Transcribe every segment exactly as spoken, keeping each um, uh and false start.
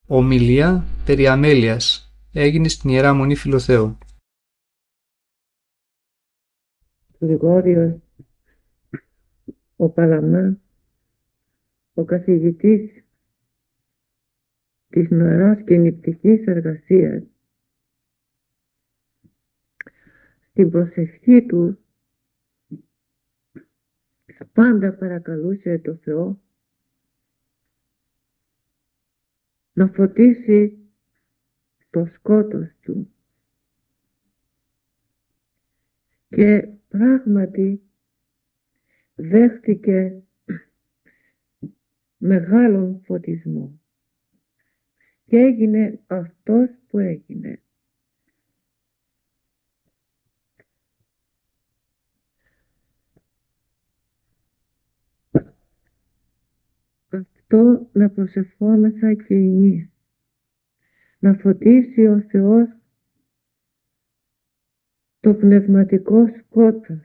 Ομιλία περί αμέλειας έγινε στην Ιερά Μονή Φιλοθέου. Ο Γρηγόριος, ο Παλαμά, ο καθηγητής της νοεράς και νηπτικής εργασίας, στην προσευχή του πάντα παρακαλούσε το Θεό να φωτίσει το σκότος του, και πράγματι δέχτηκε μεγάλον φωτισμό και έγινε αυτός που έγινε. Αυτό να προσευχόμεθα και εμείς, να φωτίσει ο Θεός το πνευματικό σκότος,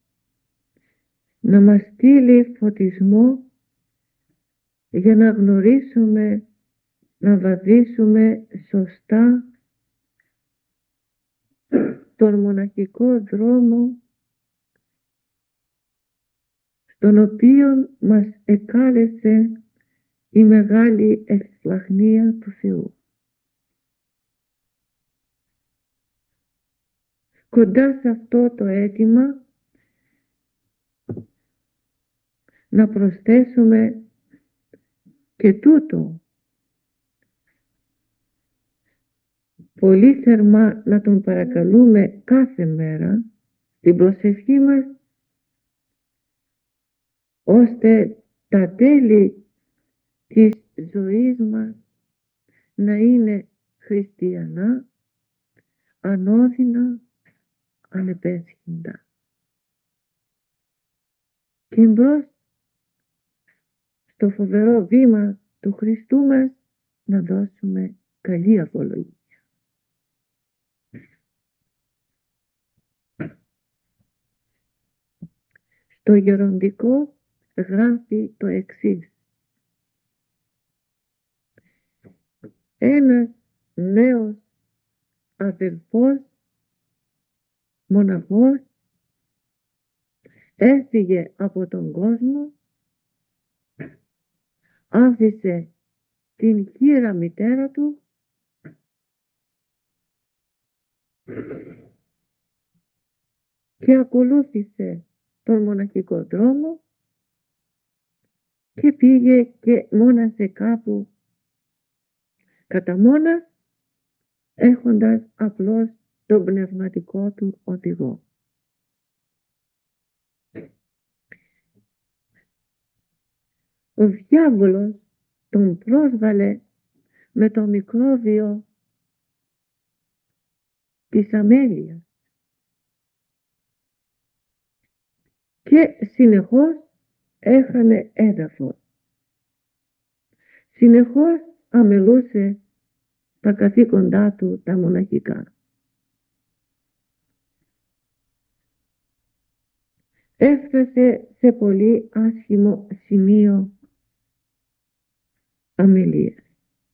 να μας στείλει φωτισμό για να γνωρίσουμε, να βαδίσουμε σωστά τον μοναχικό δρόμο στον οποίο μας εκάλεσε η μεγάλη ευσπλαχνία του Θεού. Κοντά σε αυτό το αίτημα να προσθέσουμε και τούτο, πολύ θερμά να τον παρακαλούμε κάθε μέρα στην προσευχή μας, ώστε τα τέλη της ζωής μας να είναι χριστιανά, ανώδυνα, ανεπέσχυντα. Και εμπρός στο φοβερό βήμα του Χριστού μας να δώσουμε καλή απολογία. Στο γεροντικό γράφει το εξής: ένας νέος αδελφός μοναχός έφυγε από τον κόσμο, άφησε την χήρα μητέρα του και ακολούθησε τον μοναχικό δρόμο και πήγε και μόνασε κάπου κατά μόνας, έχοντας απλώς τον πνευματικό του οδηγό. Ο διάβολος τον πρόσβαλε με το μικρόβιο της αμέλειας και συνεχώς έχανε έδαφος. Συνεχώς αμελούσε τα καθήκοντά του τα μοναχικά. Έφτασε σε πολύ άσχημο σημείο αμελίας.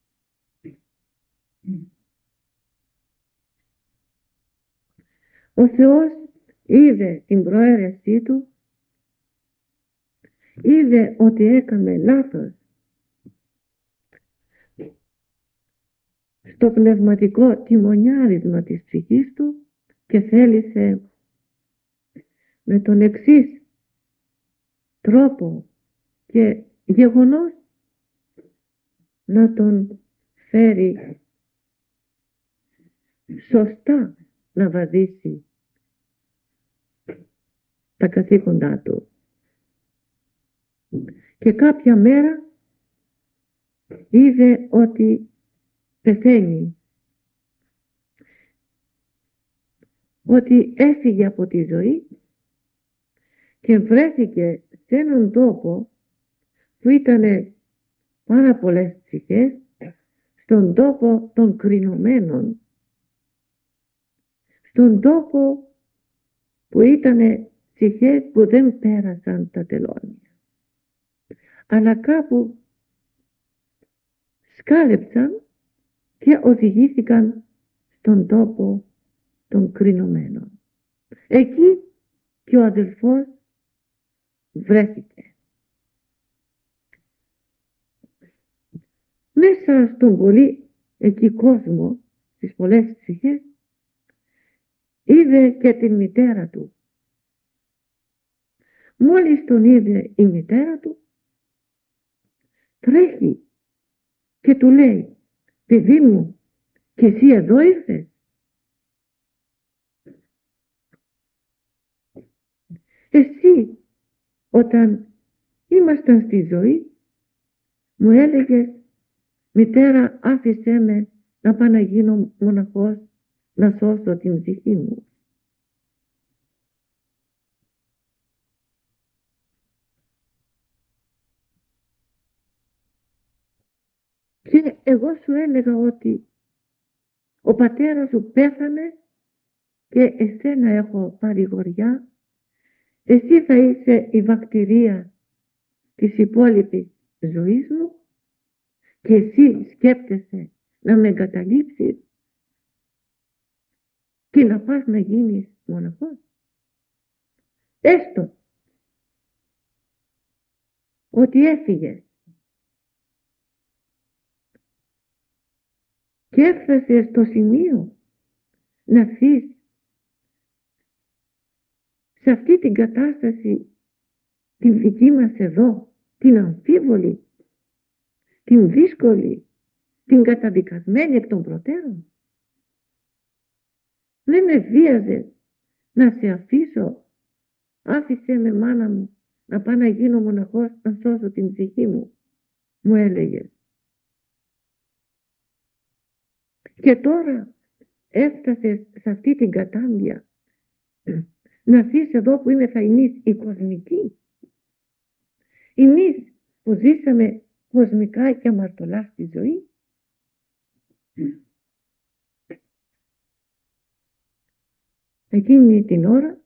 Ο Θεός είδε την προαίρεσή του, είδε ότι έκανε λάθος στο πνευματικό τιμονιάρισμα της ψυχής του και θέλησε με τον εξής τρόπο και γεγονός να τον φέρει σωστά να βαδίσει τα καθήκοντά του. Και κάποια μέρα είδε ότι πεθαίνει, ότι έφυγε από τη ζωή και βρέθηκε σε έναν τόπο που ήταν πάρα πολλές ψυχές, στον τόπο των κρινωμένων, στον τόπο που ήταν ψυχές που δεν πέρασαν τα τελώνια, αλλά κάπου σκάλεψαν και οδηγήθηκαν στον τόπο των κρινωμένων. Εκεί και ο αδελφός βρέθηκε. Μέσα στον πολύ εκεί κόσμο, στις πολλές ψυχές, είδε και την μητέρα του. Μόλις τον είδε η μητέρα του, τρέχει και του λέει, παιδί μου, και εσύ εδώ ήρθες? Εσύ όταν ήμασταν στη ζωή μου έλεγες, μητέρα, άφησέ με να πάω να γίνω μοναχός, να σώσω την ψυχή μου. Και εγώ σου έλεγα ότι ο πατέρας σου πέθανε και εσένα έχω παρηγοριά. Εσύ θα είσαι η βακτηρία της υπόλοιπης ζωής μου και εσύ σκέπτεσαι να με εγκαταλείψεις και να πας να γίνεις μοναχός. Έστω ότι έφυγες και έφτασες στο σημείο να θείς σε αυτή την κατάσταση την δική μας εδώ, την αμφίβολη, την δύσκολη, την καταδικασμένη εκ των προτέρων. Δεν με βίαζες να σε αφήσω, άφησέ με μάνα μου να πάω να γίνω μοναχός, να σώσω την ψυχή μου, μου έλεγες. Και τώρα έφτασες σε αυτή την κατάντια να αφήσεις εδώ που είμαι θα εμείς η κοσμική. Εμείς που ζήσαμε κοσμικά και αμαρτωλά στη ζωή. Εκείνη την ώρα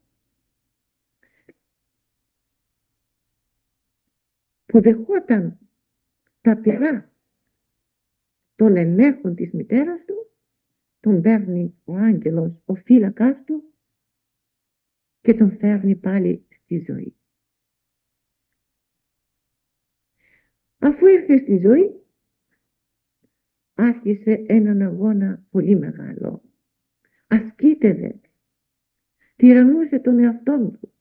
που δεχόταν τα πειρά των ελέγχων της μητέρας του, τον παίρνει ο άγγελος, ο φύλακας του και τον φέρνει πάλι στη ζωή. Αφού ήρθε στη ζωή, άρχισε έναν αγώνα πολύ μεγάλο. Ασκήτευε, τυραννούσε τον εαυτό του.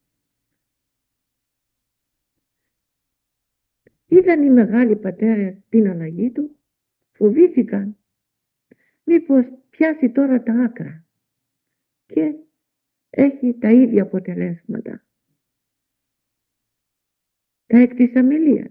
Είδαν οι μεγάλοι πατέρες την αλλαγή του, φοβήθηκαν μήπως πιάσει τώρα τα άκρα και έχει τα ίδια αποτελέσματα, τα εκ της αμελίας.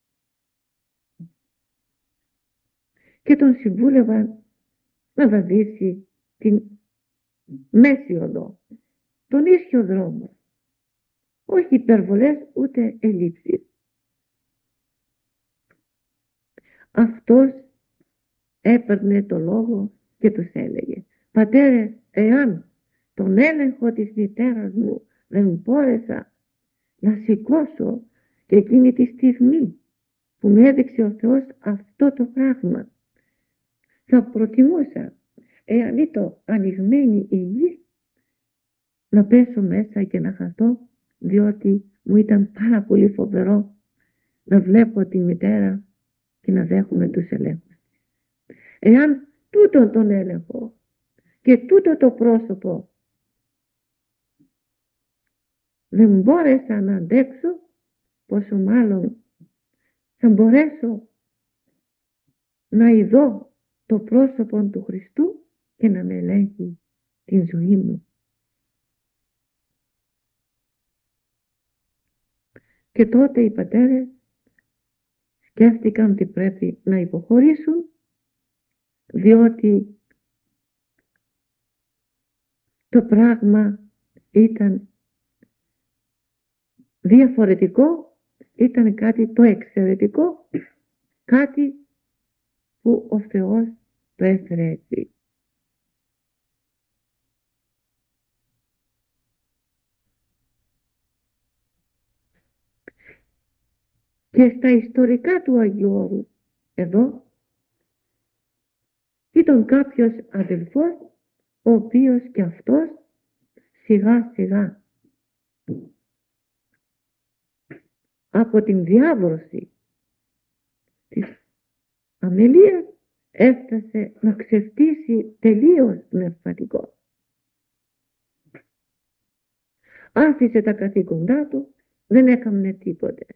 Και τον συμβούλευαν να βαδίσει την μέση οδό, τον ίσιο δρόμο, όχι υπερβολές ούτε ελλείψεις. Αυτός έπαιρνε το λόγο και τους έλεγε, πατέρες, εάν τον έλεγχο της μητέρας μου δεν μπόρεσα να σηκώσω και εκείνη τη στιγμή που με έδειξε ο Θεός αυτό το πράγμα, θα προτιμούσα, εάν ήταν ανοιγμένη η γη, να πέσω μέσα και να χαθώ, διότι μου ήταν πάρα πολύ φοβερό να βλέπω τη μητέρα και να δέχομαι τους ελέγχους. Εάν τούτο τον έλεγχο και τούτο το πρόσωπο δεν μπόρεσα να αντέξω, πόσο μάλλον θα μπορέσω να ειδώ το πρόσωπο του Χριστού και να με ελέγχει την ζωή μου. Και τότε οι πατέρες σκέφτηκαν ότι πρέπει να υποχωρήσουν, διότι το πράγμα ήταν διαφορετικό, ήταν κάτι το εξαιρετικό, κάτι που ο Θεός το έφερε έτσι. Και στα ιστορικά του Αγίου Όρου, εδώ, Ήταν κάποιος αδελφός, ο οποίος και αυτός σιγά σιγά από την διάβρωση της αμελίας έφτασε να ξεφτύσει τελείως πνευματικό. Άφησε τα καθήκοντά του, δεν έκαμνε τίποτε.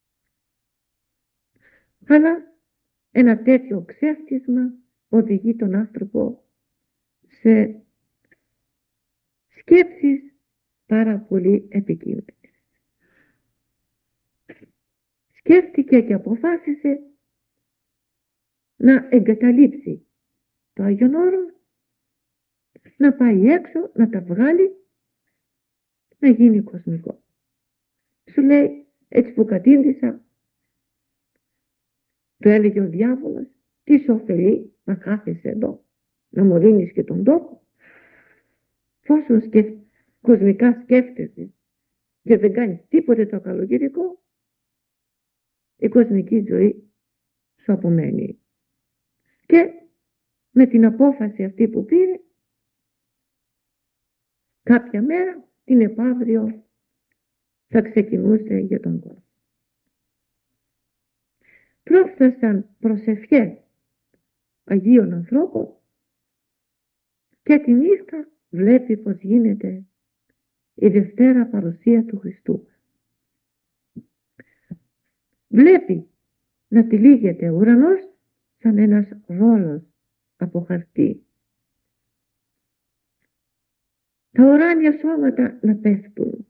Αλλά ένα τέτοιο ξέφτισμα οδηγεί τον άνθρωπο σε σκέψεις πάρα πολύ επικίνδυνες. Σκέφτηκε και αποφάσισε να εγκαταλείψει το Άγιον Όρον, να πάει έξω, να τα βγάλει, να γίνει κοσμικό. Σου λέει, έτσι που κατήντησα, του έλεγε ο διάβολος, τι σου ωφελεί να κάθεσαι εδώ, να μου δίνεις και τον τόπο, πόσο σκεφ... κοσμικά σκέφτεσαι και δεν κάνεις τίποτε το καλογυρικό, η κοσμική ζωή σου απομένει. Και με την απόφαση αυτή που πήρε, κάποια μέρα την επαύριο θα ξεκινούσε για τον κόσμο. Πρόφθασαν προσευχές Αγίων ανθρώπων και τη νύχτα βλέπει πως γίνεται η Δευτέρα παρουσία του Χριστού. Βλέπει να τυλίγεται ο ουρανός σαν ένας ρόλος από χαρτί. Τα ουράνια σώματα να πέφτουν.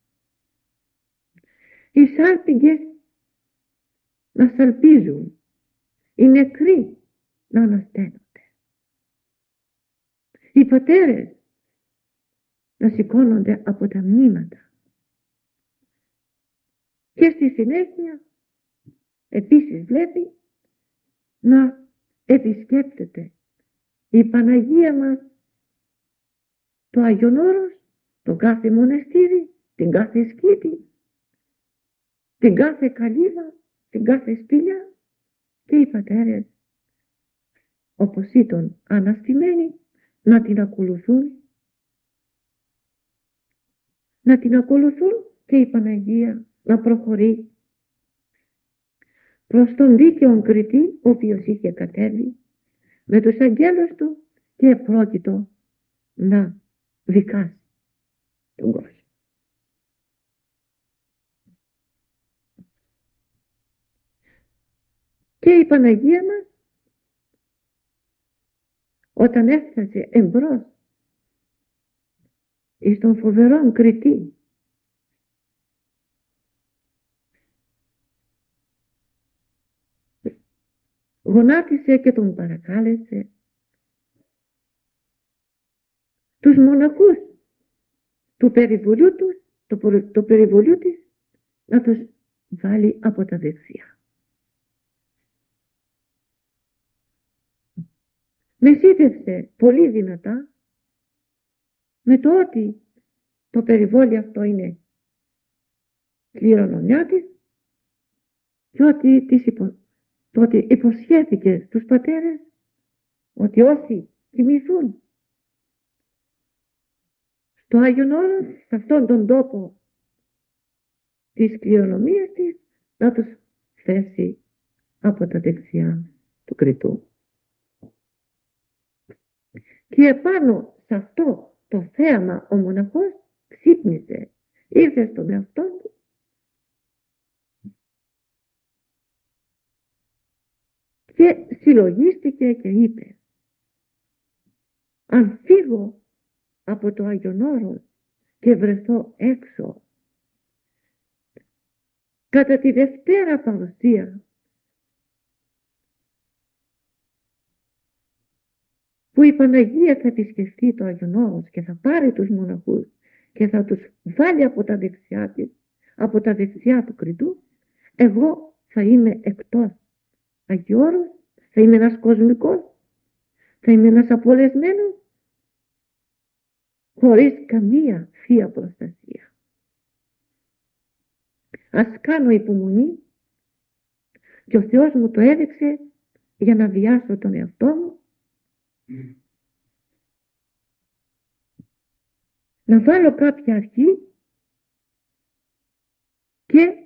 Οι σάλπιγγες να σαλπίζουν. Οι νεκροί να ανασταίνονται. Οι πατέρες να σηκώνονται από τα μνήματα. Και στη συνέχεια επίσης βλέπει να επισκέπτεται η Παναγία μας το Άγιον Όρος, το κάθε μοναστήρι, την κάθε σκήτη, την κάθε καλύβα, την κάθε σπήλια, και οι πατέρες όπως ήταν αναστημένοι να την ακολουθούν, να την ακολουθούν και η Παναγία να προχωρεί προς τον δίκαιον κριτή, ο οποίος είχε κατέβει με τους αγγέλους του και πρόκειτο να δικάσει τον κόσμο. Και η Παναγία μας όταν έφτασε εμπρός εις τον φοβερόν κριτή, γονάτισε και τον παρακάλεσε τους μοναχούς του περιβολιού τους, το, το περιβολιού της, να τους βάλει από τα δεξιά. Μεσίτευσε πολύ δυνατά με το ότι το περιβόλι αυτό είναι κληρονομιά της και ότι της υπο... το ότι υποσχέθηκε στους πατέρες ότι όσοι κοιμηθούν στο Άγιον Όρος, σε αυτόν τον τόπο της κληρονομίας της, να τους θέσει από τα δεξιά του κριτού. Και επάνω σε αυτό το θέαμα ο μοναχός ξύπνησε, ήρθε στον εαυτό του και συλλογίστηκε και είπε, αν φύγω από το Άγιον Όρος και βρεθώ έξω κατά τη Δευτέρα παρουσία που η Παναγία θα επισκεφτεί το Άγιον Όρος και θα πάρει τους μοναχούς και θα τους βάλει από τα δεξιά της, από τα δεξιά του κριτού, εγώ θα είμαι εκτός Αγίου Όρους, θα είμαι ένας κοσμικός, θα είμαι ένας απολεσμένος, χωρίς καμία θεία προστασία. Ας κάνω υπομονή και ο Θεός μου το έδειξε για να βιάσω τον εαυτό μου Να βάλω κάποια αρχή και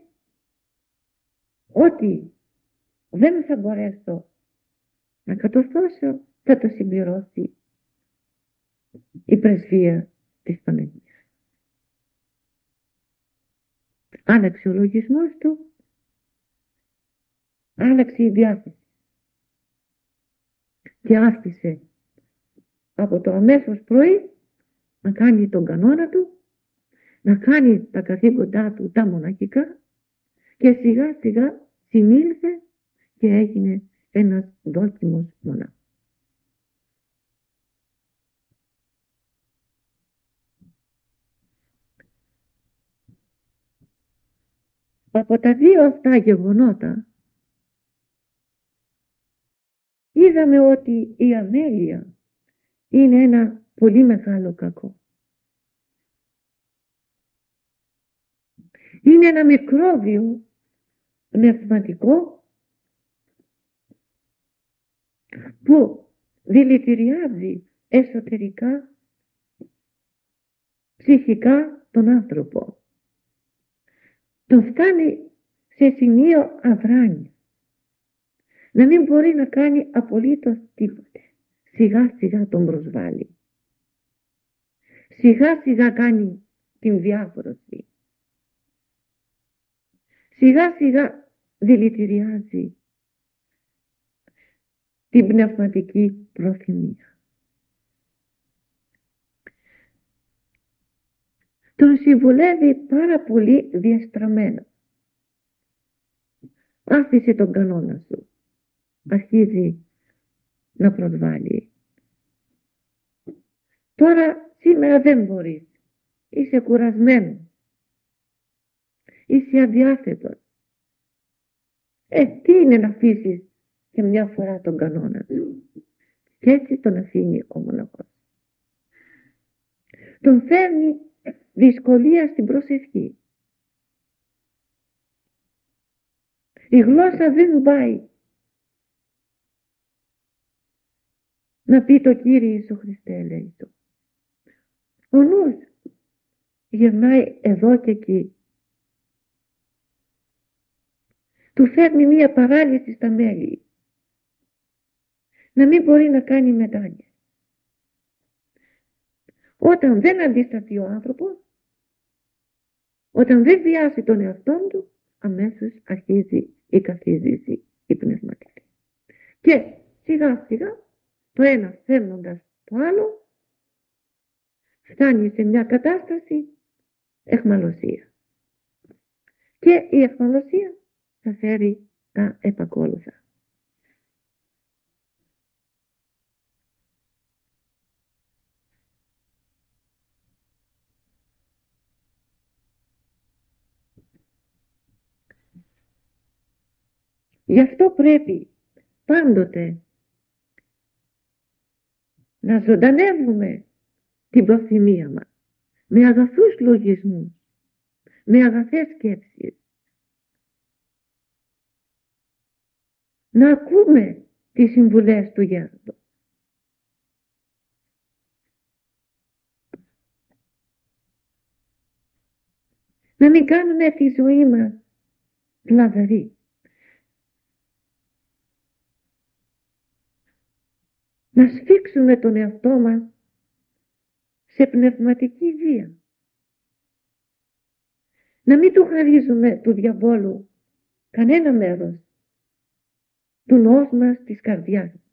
ό,τι δεν θα μπορέσω να κατορθώσω θα το συμπληρώσει η πρεσβεία της Παναγίας. Άλλαξε ο λογισμός του, άλλαξε η διάθεση και άφησε από το αμέσως πρωί να κάνει τον κανόνα του, να κάνει τα καθήκοντά του τα μοναχικά και σιγά σιγά συνήλθε και έγινε ένας δόκιμος μονάχος. Από τα δύο αυτά γεγονότα είδαμε ότι η αμέλεια είναι ένα πολύ μεγάλο κακό. Είναι ένα μικρόβιο πνευματικό που δηλητηριάζει εσωτερικά, ψυχικά τον άνθρωπο. Τον φτάνει σε σημείο αδράνεια. Να μην μπορεί να κάνει απολύτως τίποτε. Σιγά σιγά τον προσβάλλει. Σιγά σιγά κάνει την διάβρωση. Σιγά σιγά δηλητηριάζει την πνευματική προθυμία. Τον συμβουλεύει πάρα πολύ διαστραμμένα. Άφησε τον κανόνα σου. Αρχίζει να προσβάλλει. Τώρα σήμερα δεν μπορείς. Είσαι κουρασμένος. Είσαι αδιάθετος. Ε, τι είναι να αφήσεις και μια φορά τον κανόνα σου. Και έτσι τον αφήνει ο μοναχός. Τον φέρνει δυσκολία στην προσευχή. Η γλώσσα δεν πάει να πει το Κύριε Ιησού Χριστέ, λέει το. Ο νους γυρνάει εδώ και εκεί. Του φέρνει μία παράλυση στα μέλη. Να μην μπορεί να κάνει μετάνοιες. Όταν δεν αντισταθεί ο άνθρωπος, όταν δεν βιάσει τον εαυτόν του, αμέσως αρχίζει η καθίζηση η πνευματική. Και σιγά σιγά το ένα φέρνοντας το άλλο φτάνει σε μια κατάσταση αιχμαλωσία. Και η αιχμαλωσία θα φέρει τα επακόλουθα. Γι' αυτό πρέπει πάντοτε να ζωντανεύουμε την προθυμία μας με αγαθούς λογισμούς, με αγαθές σκέψεις. Να ακούμε τις συμβουλές του γέροντος. Να μην κάνουμε τη ζωή μας πλαβερή. Να σφίξουμε τον εαυτό μας σε πνευματική βία. Να μην του χαρίζουμε του διαβόλου κανένα μέρος του νους μας, της καρδιάς μας.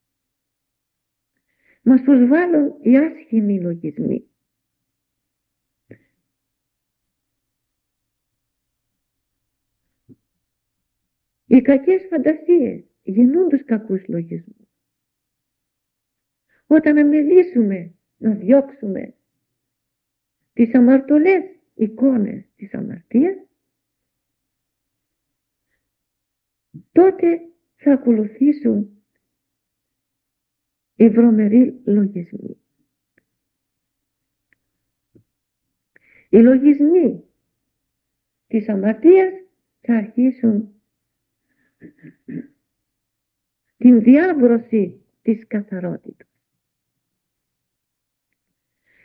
Μας προσβάλλουν οι άσχημοι λογισμοί. Οι κακές φαντασίες γεννούν τους κακούς λογισμούς. Όταν αμελήσουμε να διώξουμε τις αμαρτωλές εικόνες της αμαρτίας, τότε θα ακολουθήσουν οι βρωμεροί λογισμοί. Οι λογισμοί της αμαρτίας θα αρχίσουν την διάβρωση της καθαρότητας.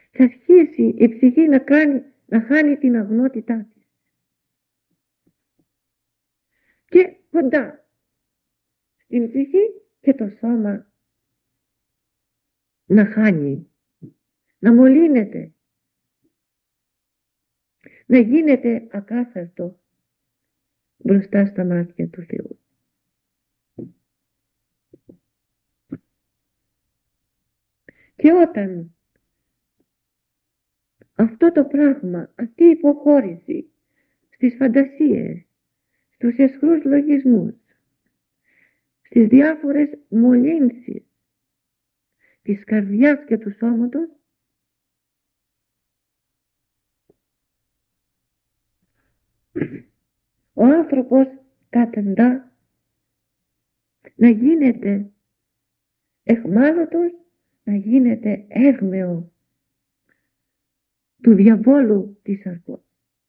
και αρχίσει η ψυχή να, κάνει, να χάνει την αγνότητά της. Και κοντά στην ψυχή και το σώμα να χάνει, να μολύνεται, να γίνεται ακάθαρτο μπροστά στα μάτια του Θεού. Και όταν αυτό το πράγμα, αυτή η υποχώρηση στις φαντασίες, στους αισχρούς λογισμούς, στις διάφορες μολύνσεις της καρδιάς και του σώματος, ο άνθρωπος καταντά να γίνεται εχμάλωτος, να γίνεται έγμεο του διαβόλου της αρκός.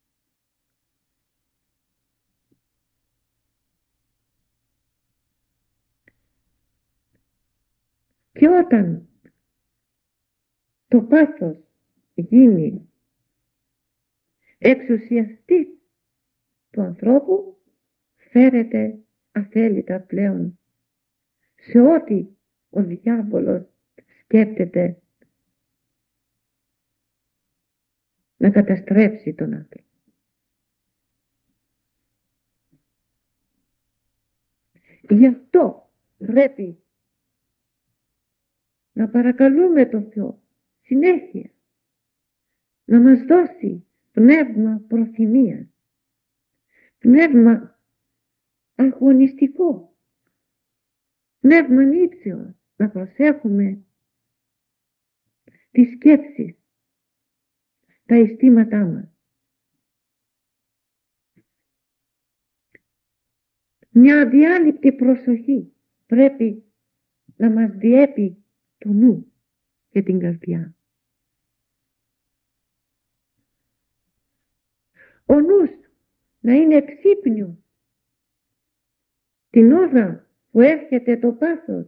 Και όταν το πάθος γίνει εξουσιαστής του ανθρώπου, φέρεται αθέλητα πλέον σε ό,τι ο διάβολος σκέπτεται να καταστρέψει τον άνθρωπο. Γι' αυτό πρέπει να παρακαλούμε τον Θεό συνέχεια να μας δώσει πνεύμα προθυμίας, πνεύμα αγωνιστικό, πνεύμα νύψεως, να προσέχουμε τις σκέψεις, τα αισθήματά μας. Μια αδιάλειπτη προσοχή πρέπει να μας διέπει το νου και την καρδιά. Ο νους να είναι εξύπνιος την ώρα που έρχεται το πάθος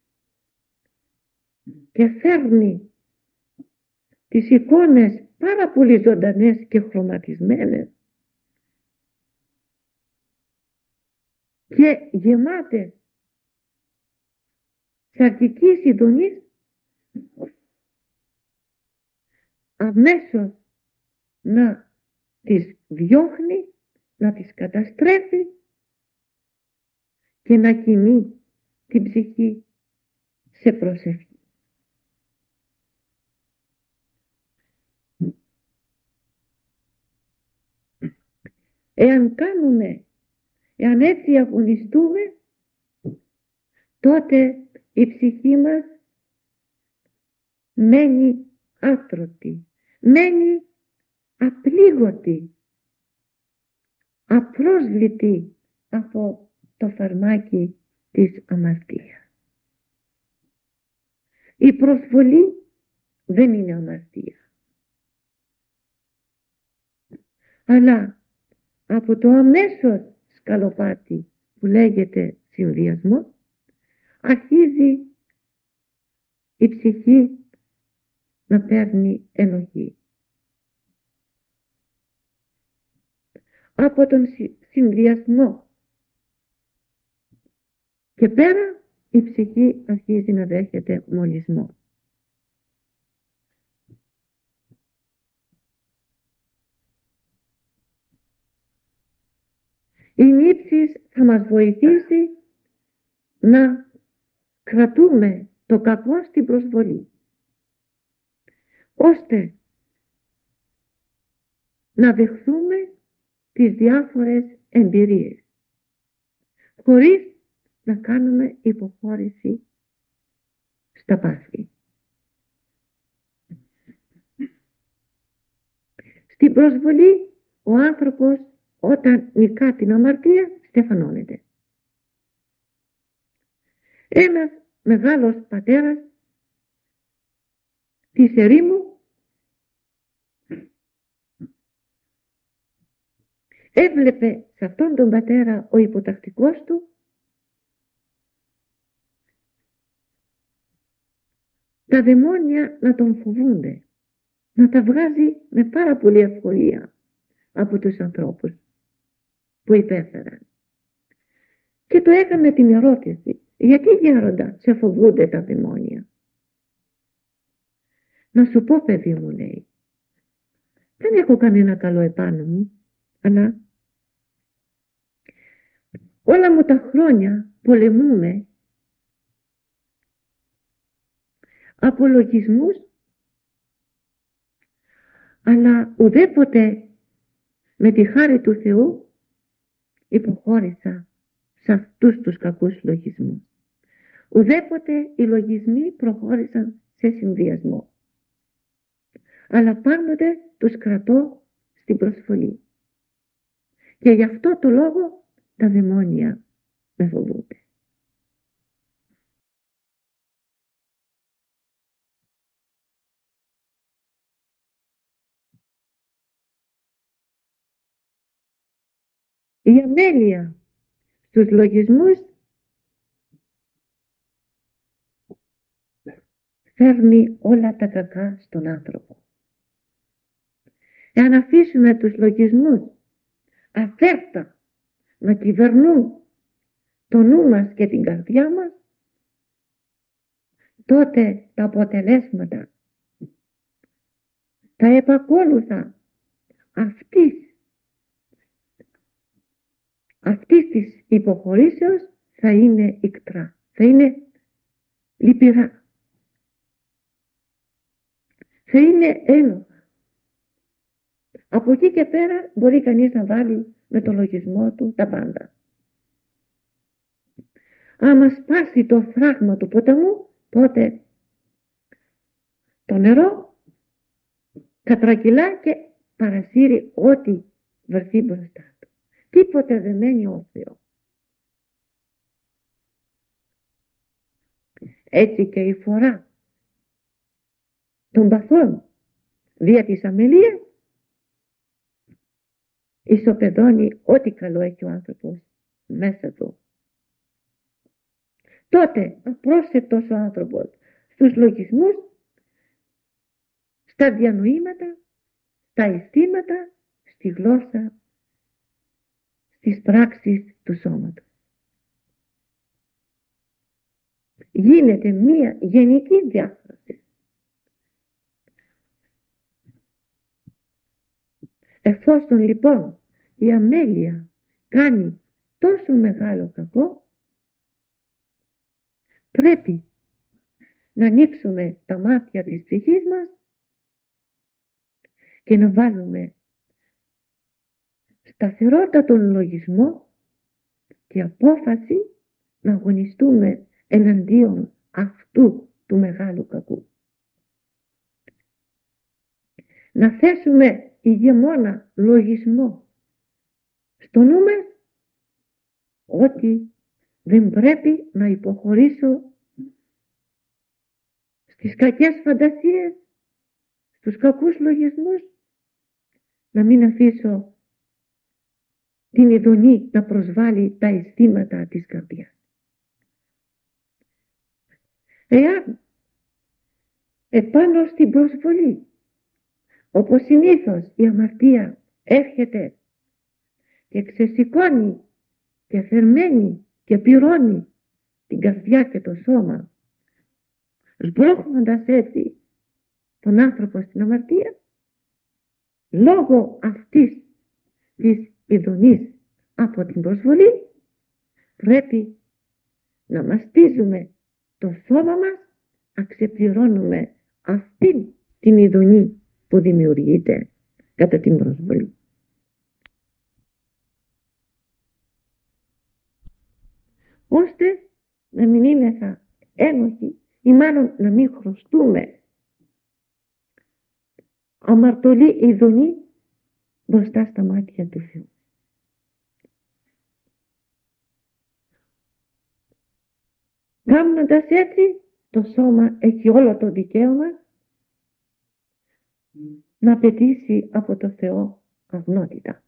και φέρνει τις εικόνες πάρα πολύ ζωντανές και χρωματισμένες και γεμάτες σαρκική συντονή, αμέσως να τις διώχνει, να τις καταστρέφει και να κινεί την ψυχή σε προσευχή. Εάν κάνουμε, εάν έτσι αγωνιστούμε, τότε η ψυχή μας μένει άτρωτη, μένει απλήγωτη, απρόσβλητη από το φαρμάκι της αμαρτίας. Η προσβολή δεν είναι αμαρτία, αλλά από το αμέσως σκαλοπάτι που λέγεται συνδυασμός αρχίζει η ψυχή να παίρνει ενοχή. Από τον συνδυασμό και πέρα η ψυχή αρχίζει να δέχεται μολυσμό. Η νύψης θα μας βοηθήσει να κρατούμε το κακό στην προσβολή, ώστε να δεχθούμε τις διάφορες εμπειρίες χωρίς να κάνουμε υποχώρηση στα πάθη. Στην προσβολή ο άνθρωπος όταν νικά την αμαρτία στεφανώνεται. Ένας μεγάλος πατέρας της ερήμου έβλεπε σε αυτόν τον πατέρα ο υποτακτικός του τα δαιμόνια να τον φοβούνται να τα βγάζει με πάρα πολύ ευκολία από τους ανθρώπους που υπέφεραν. Και το έκανε την ερώτηση, γιατί γέροντα σε φοβούνται τα δαιμόνια? Να σου πω, παιδί μου, λέει, δεν έχω κανένα καλό επάνω μου, αλλά όλα μου τα χρόνια πολεμούμε από λογισμούς, αλλά ουδέποτε με τη χάρη του Θεού υποχώρησα σε αυτούς τους κακούς λογισμούς. Ουδέποτε οι λογισμοί προχώρησαν σε συνδυασμό, αλλά πάντοτε τους κρατώ στην προσβολή. Και γι' αυτό το λόγο τα δαιμόνια με φοβούνται. Η αμέλεια στους λογισμούς φέρνει όλα τα κακά στον άνθρωπο. Εάν αφήσουμε τους λογισμούς αφέρτα να κυβερνούν το νου μας και την καρδιά μας, τότε τα αποτελέσματα, τα επακόλουθα αυτής, αυτής της υποχωρήσεως θα είναι ικτρά, θα είναι λυπηρά, θα είναι ένοχα. Από εκεί και πέρα μπορεί κανείς να βάλει με το λογισμό του τα πάντα. Άμα σπάσει το φράγμα του ποταμού, τότε το νερό κατρακυλά και παρασύρει ό,τι βρεθεί μπροστά του. Τίποτε δεν μένει όρθιο. Έτσι και η φορά των παθών δια της αμελίας ισοπεδώνει ό,τι καλό έχει ο άνθρωπος μέσα του. Τότε απρόσεκτος ο άνθρωπος στους λογισμούς, στα διανοήματα, στα αισθήματα, στη γλώσσα, στις πράξεις του σώματος. Γίνεται μία γενική διάφραση. Εφόσον λοιπόν η αμέλεια κάνει τόσο μεγάλο κακό, πρέπει να ανοίξουμε τα μάτια της ψυχής μας και να βάλουμε σταθερότατον λογισμό και απόφαση να αγωνιστούμε εναντίον αυτού του μεγάλου κακού. Να θέσουμε ηγεμόνα λογισμό στο νου μας ότι δεν πρέπει να υποχωρήσω στις κακές φαντασίες, στους κακούς λογισμούς, να μην αφήσω την ειδονή να προσβάλλει τα αισθήματα της καρδιάς. Εάν επάνω στην προσβολή, όπως συνήθως η αμαρτία έρχεται και ξεσηκώνει και θερμαίνει και πυρώνει την καρδιά και το σώμα, σμπρώχνοντας έτσι τον άνθρωπο στην αμαρτία, λόγω αυτής της ειδονής από την προσβολή πρέπει να μαστίζουμε το σώμα μας, να ξεπληρώνουμε αυτήν την ειδονή που δημιουργείται κατά την προσβολή. Ώστε να μην είμαστε ένοχοι ή μάλλον να μην χρωστούμε αμαρτωλή ειδονή μπροστά στα μάτια του Θεού. Κάνοντας έτσι, το σώμα έχει όλο το δικαίωμα να απαιτήσει από το Θεό αγνότητα.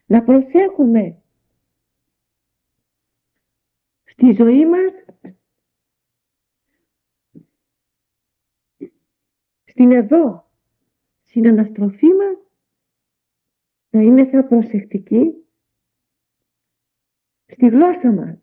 να προσέχουμε στη ζωή μας, στην εδώ συναναστροφή μας, να είμαστε προσεκτικοί στη γλώσσα μας.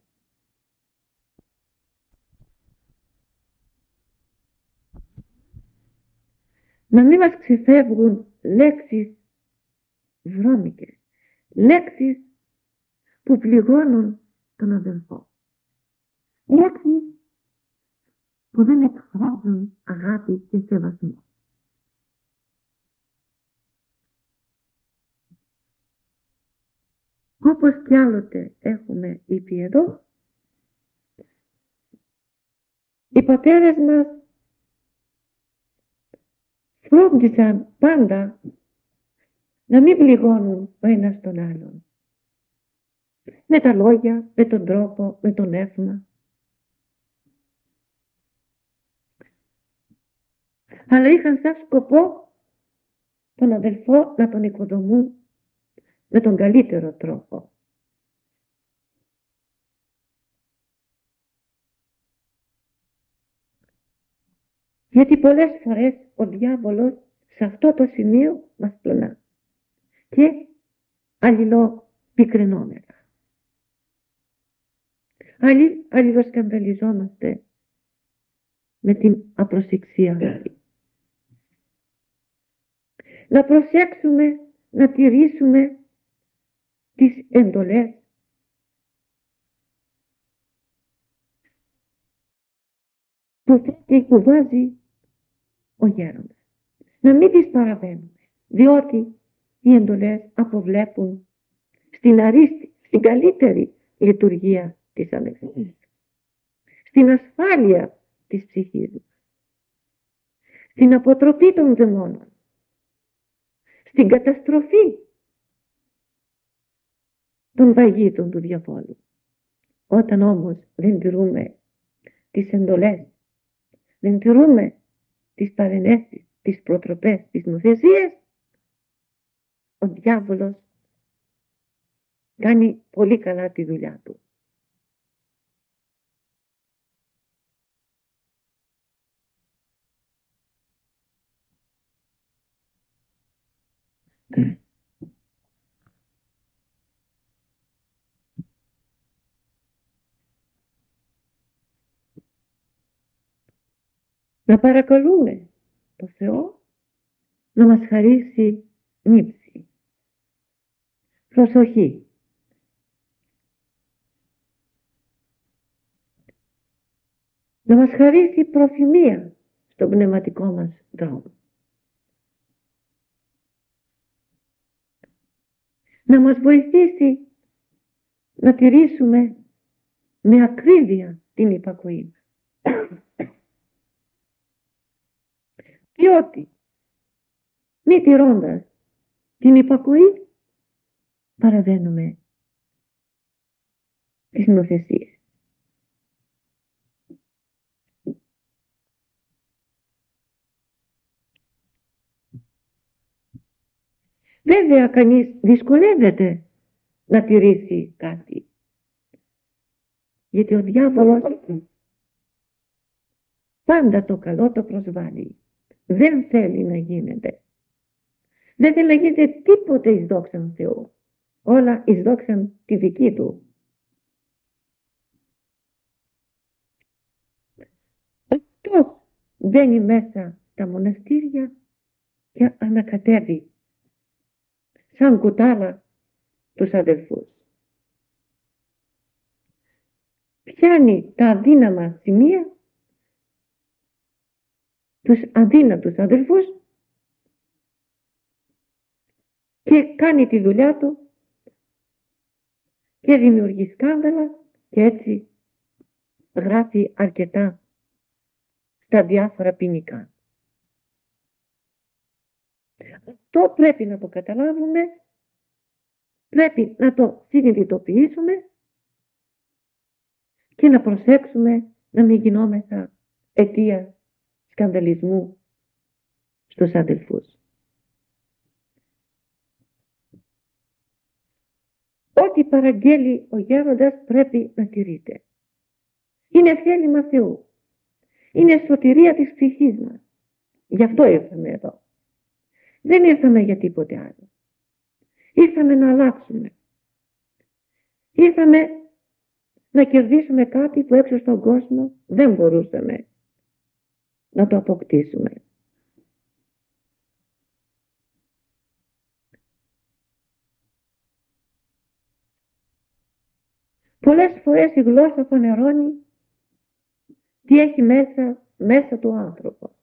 Να μην μας ξεφεύγουν λέξεις βρώμικες, λέξεις που πληγώνουν τον αδελφό, λέξεις που δεν εκφράζουν αγάπη και σεβασμό. Όπως κι άλλοτε έχουμε είπε εδώ, οι πατέρες μας φρόντισαν πάντα να μην πληγώνουν ο ένας τον άλλον. Με τα λόγια, με τον τρόπο, με τον εύμα. Αλλά είχαν σαν σκοπό τον αδελφό να τον οικοδομούν με τον καλύτερο τρόπο. Γιατί πολλές φορές ο διάβολος σε αυτό το σημείο μας πλονά και αλληλοπικρινόμεθα. Αλλη, αλληλοσκανδαλιζόμαστε με την απροσεξία αυτή. Να προσέξουμε, να τηρήσουμε τις εντολές που θέτει, που βάζει ο γέροντας. Να μην τις παραβαίνουμε, διότι οι εντολές αποβλέπουν στην αρίστη, στην καλύτερη λειτουργία της ανεξαρτησίας, στην ασφάλεια της ψυχής μας, στην αποτροπή των δαιμόνων, στην καταστροφή των βαγίτων του διαβόλου. Όταν όμως δεν τηρούμε τις εντολές, δεν τηρούμε τις παρενέσεις, τις προτροπές, τις νοθεσίες, ο διάβολος κάνει πολύ καλά τη δουλειά του. Να παρακαλούμε το Θεό να μας χαρίσει νύψη, προσοχή, να μας χαρίσει προθυμία στον πνευματικό μας δρόμο, να μας βοηθήσει να τηρήσουμε με ακρίβεια την υπακοή μας. Διότι μη τηρώντας την υπακοή παραβαίνουμε τις νοθεσίες. Βέβαια κανείς δυσκολεύεται να τηρήσει κάτι, γιατί ο διάβολος πάντα το καλό το προσβάλλει. Δεν θέλει να γίνεται. Δεν θέλει να γίνεται τίποτε εις δόξαν Θεού. Όλα εις δόξαν τη δική του. Αυτός μπαίνει μέσα στα μοναστήρια και ανακατεύει σαν κουτάλα τους αδελφούς. Πιάνει τα αδύναμα σημεία, τους αδύνατους αδελφούς και κάνει τη δουλειά του και δημιουργεί σκάνδαλα και έτσι γράφει αρκετά στα διάφορα ποινικά. Αυτό πρέπει να το καταλάβουμε, πρέπει να το συνειδητοποιήσουμε και να προσέξουμε να μην γινόμεθα αιτία σκανδαλισμού στους αδελφούς. ό,τι παραγγέλει ο γέροντας πρέπει να τηρείται. Είναι θέλημα Θεού. Είναι σωτηρία της ψυχής μας. Γι' αυτό ήρθαμε εδώ. Δεν ήρθαμε για τίποτε άλλο. Ήρθαμε να αλλάξουμε. Ήρθαμε να κερδίσουμε κάτι που έξω στον κόσμο δεν μπορούσαμε να το αποκτήσουμε. Πολλές φορές η γλώσσα φανερώνει τι έχει μέσα, μέσα του άνθρωπο.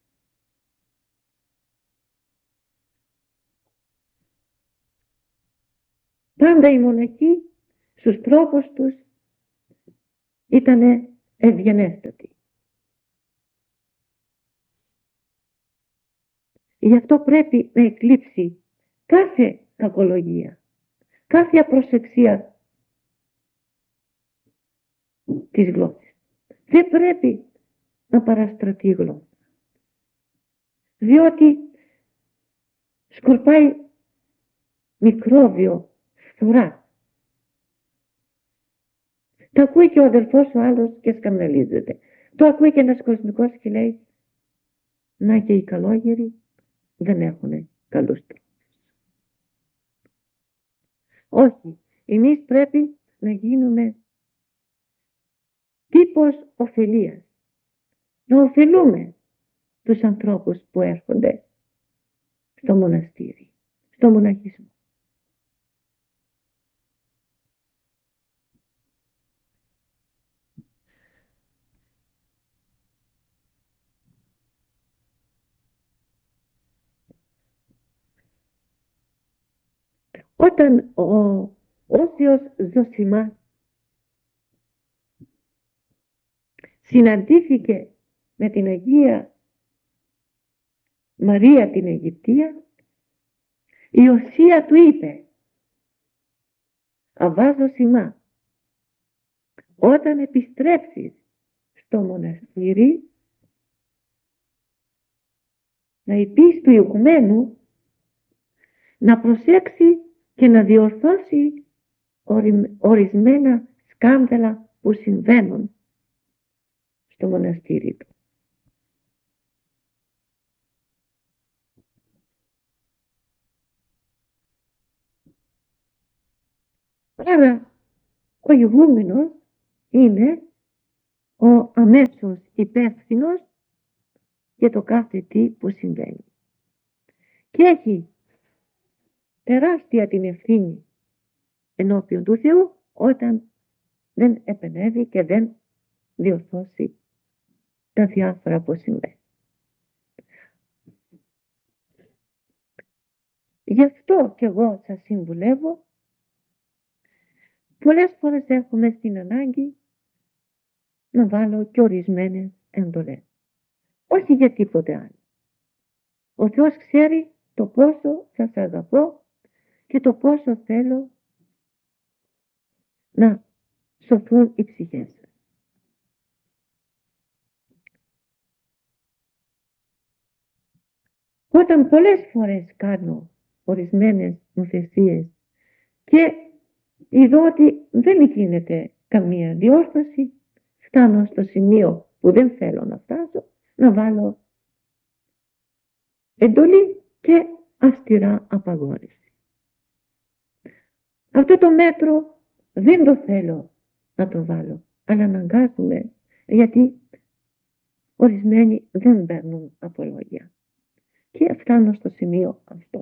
Πάντα οι μοναχοί στους τρόπους τους ήτανε ευγενέστατοι. Γι' αυτό πρέπει να εκλείψει κάθε κακολογία, κάθε απροσεξία της γλώσσας. Δεν πρέπει να παραστρατεί η γλώσσα, διότι σκορπάει μικρόβιο, φθορά. Το ακούει και ο αδελφός ο άλλος και σκανδαλίζεται. Το ακούει και ένας κοσμικός και λέει, να και οι καλόγεροι δεν έχουν καλούς τρόπους. Όχι, εμείς πρέπει να γίνουμε τύπος ωφελίας. Να ωφελούμε τους ανθρώπους που έρχονται στο μοναστήρι, στο μοναχισμό. Όταν ο Όσιος Ζωσιμάς συναντήθηκε με την Αγία Μαρία την Αιγυπτία, η Οσία του είπε, Αβά Ζωσιμά, όταν επιστρέψεις στο μοναστήρι να είπεις του ηγουμένου να προσέξει και να διορθώσει ορισμένα σκάνδαλα που συμβαίνουν στο μοναστήρι του. Άρα ο ηγούμενος είναι ο αμέσως υπεύθυνος για το κάθε τι που συμβαίνει. Και έχει τεράστια την ευθύνη ενώπιον του Θεού όταν δεν επενεύει και δεν διορθώσει τα διάφορα που συμβαίνει. Γι' αυτό και εγώ σας συμβουλεύω, πολλές φορές έχουμε στην ανάγκη να βάλω και ορισμένες εντολές. Όχι για τίποτε άλλο. Ο Θεός ξέρει το πόσο σας αγαπώ και το πόσο θέλω να σωθούν οι ψυχές σας. Όταν πολλές φορές κάνω ορισμένες νομοθεσίες και είδω ότι δεν γίνεται καμία διόρθωση, φτάνω στο σημείο που δεν θέλω να φτάσω, να βάλω εντολή και αυστηρά απαγόρευση. Αυτό το μέτρο δεν το θέλω να το βάλω, αλλά αναγκάζομαι, γιατί ορισμένοι δεν παίρνουν απολογία. Και φτάνω στο σημείο αυτό.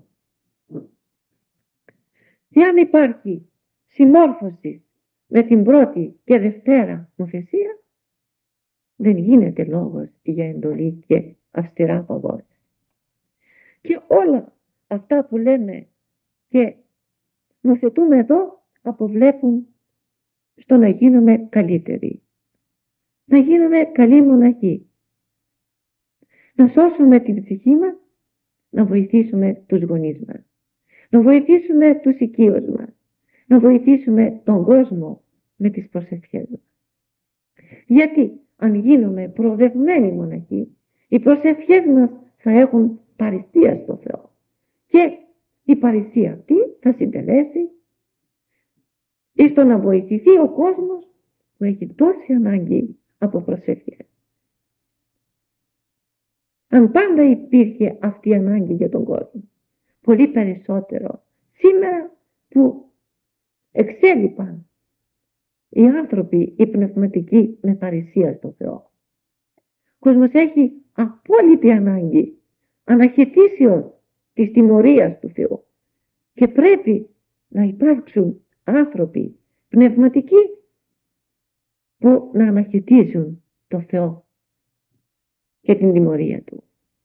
Εάν υπάρχει συμμόρφωση με την πρώτη και δευτέρα νομοθεσία, δεν γίνεται λόγος για εντολή και αυστηρά απαγόρευση. Και όλα αυτά που λέμε και νομοθετούμε εδώ αποβλέπουν στο να γίνουμε καλύτεροι. Να γίνουμε καλοί μοναχοί. Να σώσουμε την ψυχή μας, να βοηθήσουμε τους γονείς μας. Να βοηθήσουμε τους οικείους μας. Να βοηθήσουμε τον κόσμο με τις προσευχές μας. Γιατί αν γίνουμε προοδευμένοι μοναχοί, οι προσευχές μας θα έχουν παρηστία στο Θεό. Και η παρησία αυτή θα συντελέσει ή στο να βοηθηθεί ο κόσμος που έχει τόση ανάγκη από προσευχές. Αν πάντα υπήρχε αυτή η ανάγκη για τον κόσμο, πολύ περισσότερο σήμερα που εξέλιπαν οι άνθρωποι οι πνευματικοί με παρησία στο Θεό. Ο κόσμος έχει απόλυτη ανάγκη αναχαιτήσεως της τιμωρίας του Θεού και πρέπει να υπάρξουν άνθρωποι πνευματικοί που να αναχαιτίζουν το Θεό και την τιμωρία Του.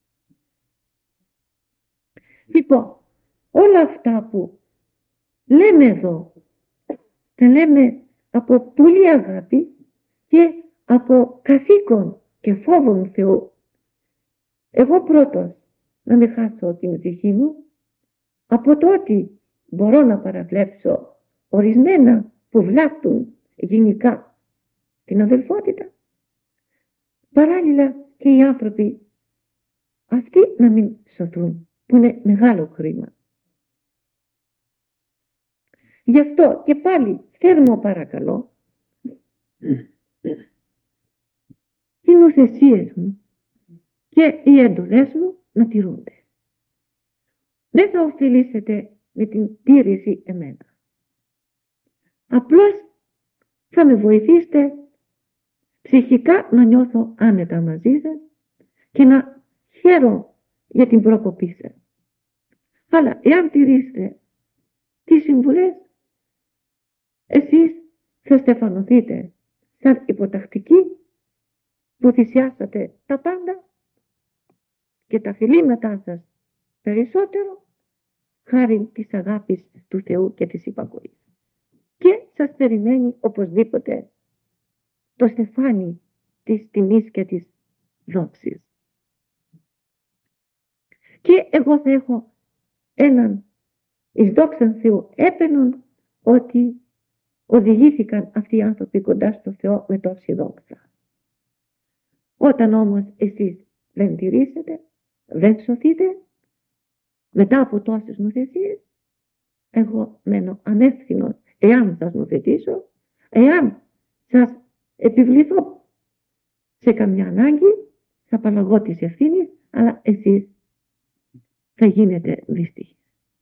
Λοιπόν, όλα αυτά που λέμε εδώ, τα λέμε από πολύ αγάπη και από καθήκον και φόβον Θεού. Εγώ πρώτος να μην χάσω την ψυχή μου από το ότι μπορώ να παραβλέψω ορισμένα που βλάπτουν γενικά την αδελφότητα. Παράλληλα και οι άνθρωποι αυτοί να μην σωθούν, που είναι μεγάλο κρίμα. Γι' αυτό και πάλι θέρμο παρακαλώ οι νουθεσίες μου και οι εντολές μου να τηρούνται. Δεν θα ωφελήσετε με την τήρηση εμένα. Απλώς θα με βοηθήσετε ψυχικά να νιώθω άνετα μαζί σας και να χαίρω για την προκοπή σας. Αλλά εάν τηρήσετε τις συμβουλές, εσείς θα στεφανωθείτε σαν υποτακτικοί που θυσιάσατε τα πάντα και τα φιλήματά σας περισσότερο χάρη της αγάπης του Θεού και της υπακοής. Και σας περιμένει οπωσδήποτε το στεφάνι της τιμής και της δόξης. Και εγώ θα έχω έναν εις δόξαν Θεού έπαινον ότι οδηγήθηκαν αυτοί οι άνθρωποι κοντά στο Θεό με τόση δόξα. Όταν όμως εσείς δεν τηρήσετε, δεν σωθείτε, μετά από τόσες νουθεσίες, εγώ μένω ανεύθυνος εάν σας νουθετήσω, εάν σας επιβληθώ σε καμιά ανάγκη, θα απαλλαγώ της ευθύνης, αλλά εσείς θα γίνετε δυστυχείς.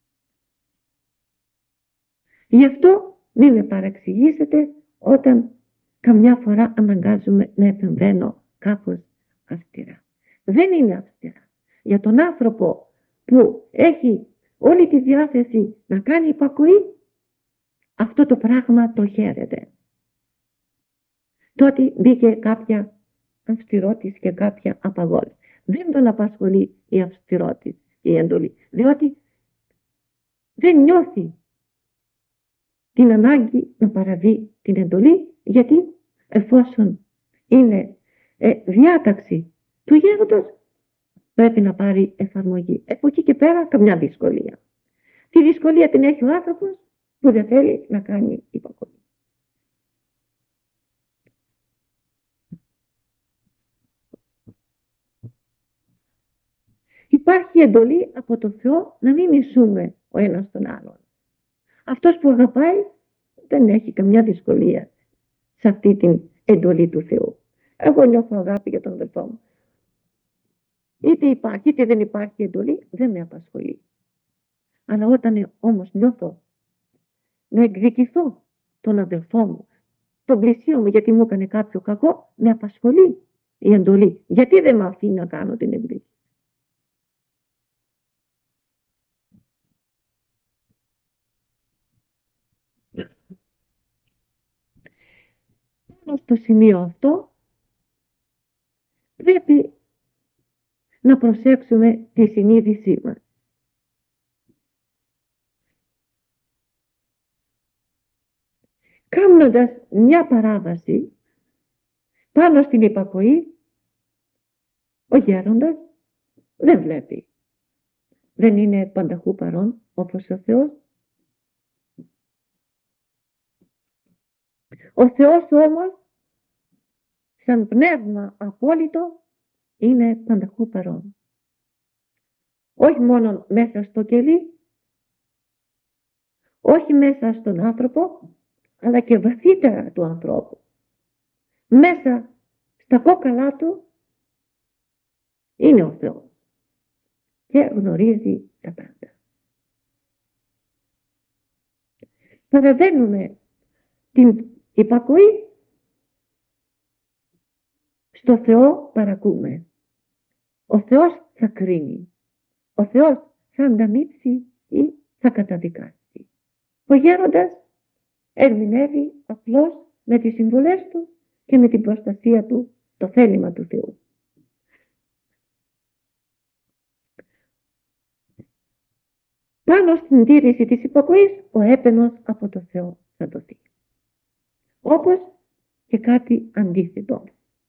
Γι' αυτό μην με παραξηγήσετε όταν καμιά φορά αναγκάζομαι να επεμβαίνω κάπως αυστηρά. Δεν είναι αυστηρά. Για τον άνθρωπο που έχει όλη τη διάθεση να κάνει υπακοή, αυτό το πράγμα το χαίρεται. Τότε μπήκε κάποια αυστηρότης και κάποια απαγόρευση. Δεν τον απασχολεί η αυστηρότης, η εντολή, διότι δεν νιώθει την ανάγκη να παραβεί την εντολή, γιατί εφόσον είναι ε, διάταξη του γέροντος, πρέπει να πάρει εφαρμογή. Από εκεί και πέρα καμιά δυσκολία. Τη δυσκολία την έχει ο άνθρωπος που δεν θέλει να κάνει υπακοή. Υπάρχει εντολή από το Θεό να μην μισούμε ο ένας τον άλλον. Αυτός που αγαπάει δεν έχει καμιά δυσκολία σε αυτή την εντολή του Θεού. Εγώ νιώθω αγάπη για τον αδελφό μου. Είτε υπάρχει είτε δεν υπάρχει εντολή, δεν με απασχολεί. Αλλά όταν όμως νιώθω να εκδικηθώ τον αδελφό μου, τον πλησίο μου γιατί μου έκανε κάποιο κακό, με απασχολεί η εντολή. Γιατί δεν με αφήνει να κάνω την εκδίκηση. Στο σημείο αυτό πρέπει να προσέξουμε τη συνείδησή μας. Κάνοντας μια παράβαση πάνω στην υπακοή, ο γέροντας δεν βλέπει. Δεν είναι πανταχού παρόν όπως ο Θεός. Ο Θεός όμως, σαν πνεύμα απόλυτο, είναι πανταχού παρόν. Όχι μόνο μέσα στο κελί, όχι μέσα στον άνθρωπο, αλλά και βαθύτερα του ανθρώπου. Μέσα στα κόκαλά του είναι ο Θεός και γνωρίζει τα πάντα. Παραβαίνουμε την υπακοή, στο Θεό παρακούμε. Ο Θεός θα κρίνει. Ο Θεός θα ανταμείψει ή θα καταδικάσει. Ο γέροντας ερμηνεύει απλώς με τις συμβουλές του και με την προστασία του το θέλημα του Θεού. Πάνω στην τήρηση της υπακοής ο έπαινος από το Θεό θα δοθεί. Όπως και κάτι αντίθετο.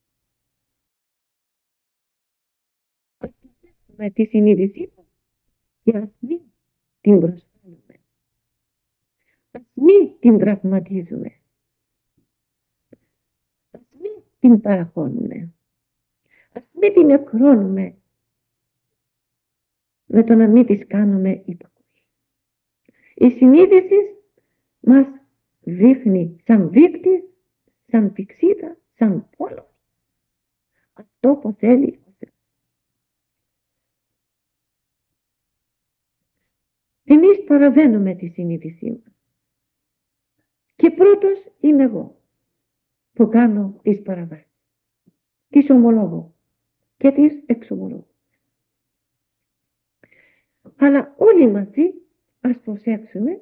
Με τη συνείδησή μας και ας μην την προσφέρουμε. Ας μην την τραυματίζουμε. Ας μην την παραχώνουμε. Ας μην την εκρώνουμε με το να μην της κάνουμε υπακοή. Η συνείδηση μας δείχνει σαν δείκτη, σαν πηξίδα, σαν πόλο. Αυτό που θέλει ο Θεός. Εμείς παραβαίνουμε τη συνείδησή μας. Και πρώτος είμαι εγώ που κάνω τις παραβάσεις. Τις ομολόγω και τις εξομολόγω. Αλλά όλοι μαζί ας προσέξουμε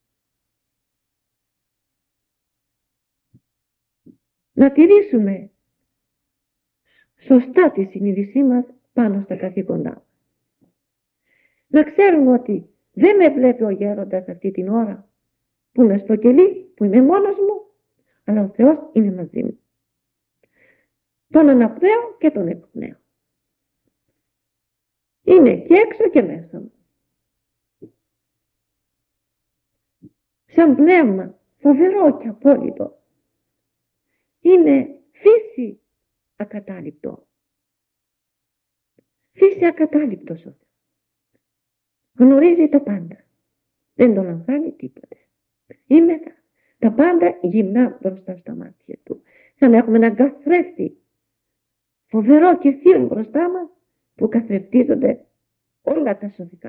να τηρήσουμε σωστά τη συνείδησή μας πάνω στα καθήκοντά. Να ξέρουμε ότι δεν με βλέπει ο γέροντας αυτή την ώρα που είμαι στο κελί, που είμαι μόνος μου, αλλά ο Θεός είναι μαζί μου. Τον αναπνέω και τον εκπνέω. Είναι και έξω και μέσα μου. Σαν πνεύμα φοβερό και απόλυτο. Είναι φύση ακατάληπτο. Φύση ακατάληπτος ο Θεός. Γνωρίζει τα πάντα. Δεν τον λαμβάνει τίποτε. Είναι τα πάντα γυμνά μπροστά στα μάτια του. Σαν να έχουμε έναν καθρέφτη φοβερό και θείο μπροστά μας που καθρεφτίζονται όλα τα σωθικά.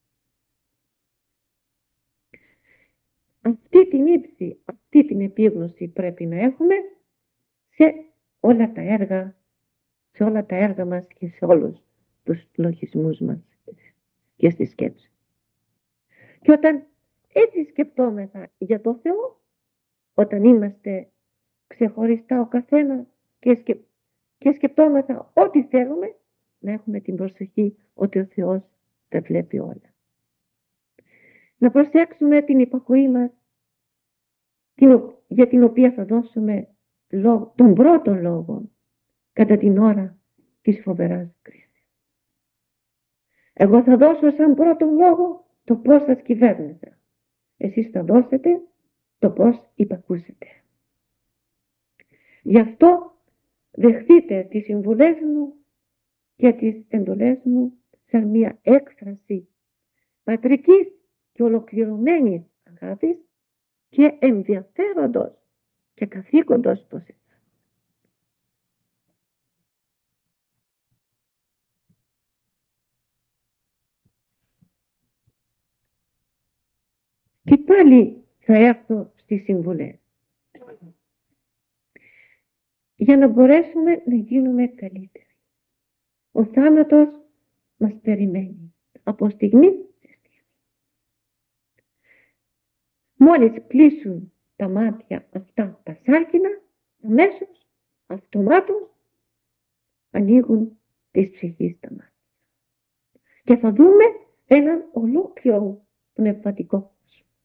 Αυτή την ύψη, αυτή την επίγνωση πρέπει να έχουμε σε όλα τα έργα, σε όλα τα έργα μας και σε όλους τους λογισμούς μας και στη σκέψη. Και όταν έτσι σκεπτόμεθα για το Θεό, όταν είμαστε ξεχωριστά ο καθένας και, σκε... και σκεπτόμεθα ό,τι θέλουμε, να έχουμε την προσοχή ότι ο Θεός τα βλέπει όλα. Να προσέξουμε την υπακοή μας, την, για την οποία θα δώσουμε λόγο, τον πρώτο λόγο κατά την ώρα της φοβεράς κρίσης. Εγώ θα δώσω σαν πρώτο λόγο το πώς σας κυβέρνησα. Εσείς θα δώσετε το πώς υπακούσετε. Γι' αυτό δεχτείτε τις συμβουλές μου και τις εντολές μου σαν μια έκφραση πατρικής και ολοκληρωμένης αγάπης και ενδιαφέροντος και καθήκοντος προς εσάς. Και πάλι θα έρθω στις συμβουλές. Για να μπορέσουμε να γίνουμε καλύτεροι. Ο θάνατος μας περιμένει από στιγμή σε στιγμή. Μόλις κλείσουν τα μάτια αυτά τα σάρκινα, αμέσως αυτομάτως ανοίγουν τις ψυχής τα μάτια. Και θα δούμε έναν ολόκληρο πνευματικό κόσμο.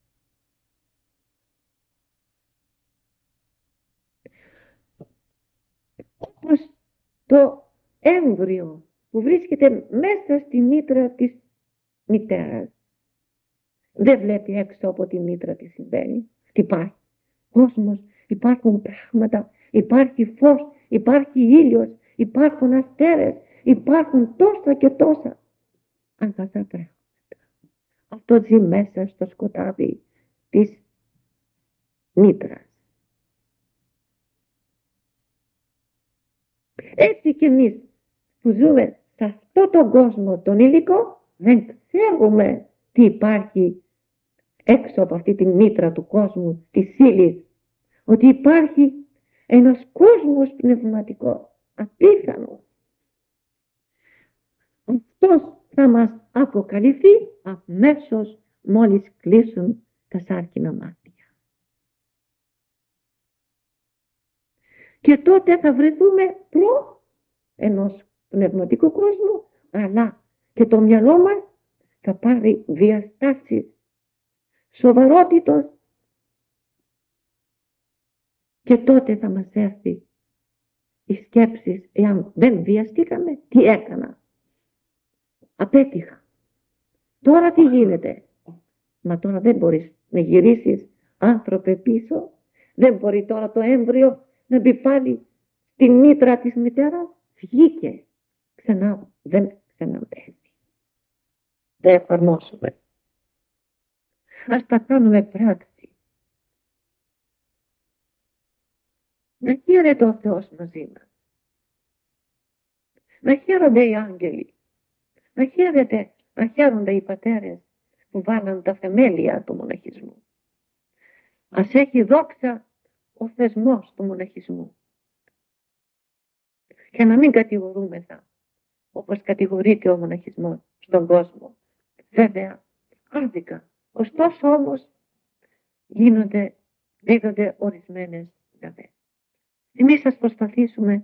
Όπως το έμβριο που βρίσκεται μέσα στη μήτρα της μητέρας. Δεν βλέπει έξω από τη μήτρα τι συμβαίνει. Υπάρχει κόσμος, υπάρχουν πράγματα, υπάρχει φως, υπάρχει ήλιος, υπάρχουν αστέρες, υπάρχουν τόσα και τόσα αγαθά πράγματα. Αυτό ζει μέσα στο σκοτάδι της μήτρας. Έτσι και εμείς που ζούμε σε αυτό τον κόσμο τον υλικό, δεν ξέρουμε τι υπάρχει έξω από αυτή τη μήτρα του κόσμου, της ύλης, ότι υπάρχει ένας κόσμος πνευματικός απίθανο. Αυτός θα μας αποκαλυφθεί αμέσως μόλις κλείσουν τα σάρκινα μάτια. Και τότε θα βρεθούμε προ ενός πνευματικού κόσμου, αλλά και το μυαλό μας θα πάρει διαστάσεις σοβαρότητος και τότε θα μας έρθει οι σκέψεις, εάν δεν βιαστήκαμε, τι έκανα. Απέτυχα. Τώρα τι γίνεται. Μα τώρα δεν μπορείς να γυρίσεις άνθρωπε πίσω. Δεν μπορεί τώρα το έμβριο να μπει πάλι στη μήτρα της μητέρας. Βγήκε. Ξανά δεν ξαναμπαίνει. Δεν εφαρμόσουμε. Ας τα κάνουμε πράξη. Να χαίρεται ο Θεός μαζί μας. Να χαίρονται οι άγγελοι. Να χαίρεται, να χαίρονται οι πατέρες που βάλαν τα θεμέλια του μοναχισμού. Ας έχει δόξα ο θεσμός του μοναχισμού. Και να μην κατηγορούμεθα όπως κατηγορείται ο μοναχισμός στον κόσμο. Βέβαια, άδικα. Ωστόσο όμως γίνονται, δίδονται ορισμένες γραμμές. Εμείς ας προσπαθήσουμε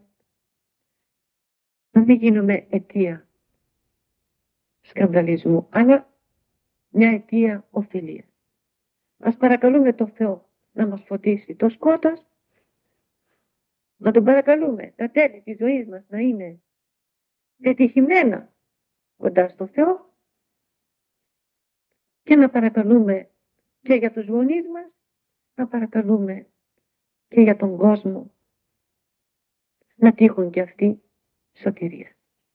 να μην γίνουμε αιτία σκανδαλισμού, αλλά μια αιτία οφειλία. Ας παρακαλούμε το Θεό να μας φωτίσει το σκότος, να τον παρακαλούμε τα τέλη της ζωής μας να είναι ευτυχημένα κοντά στο Θεό και να παρακαλούμε και για τους γονείς μας, να παρακαλούμε και για τον κόσμο να τύχουν και αυτοί σωτηρία.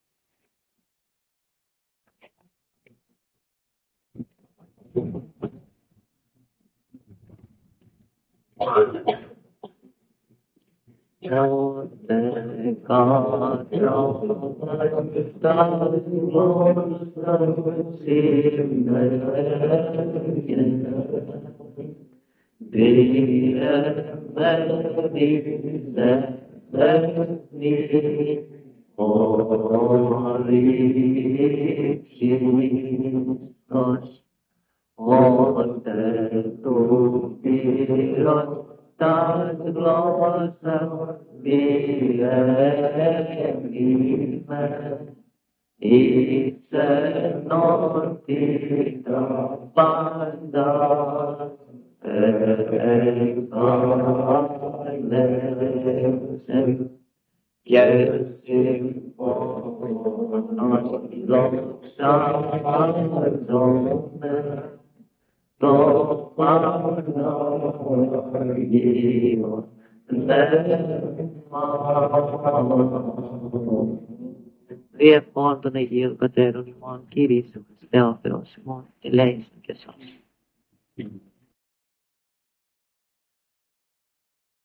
Διευκόν των Αγίων Πατέρων ημών, Κύριε Χριστέ ο Θεός ημών, ελέησον και σώσον.